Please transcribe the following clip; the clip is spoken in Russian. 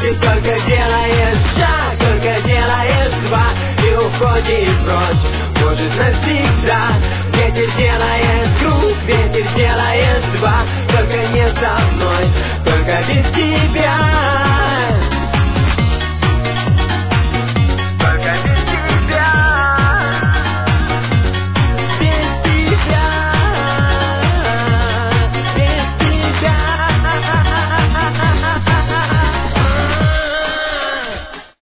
Ты только делаешь шаг, только делаешь два, и уходишь прочь, может навсегда. Ветер делает круг, ветер делает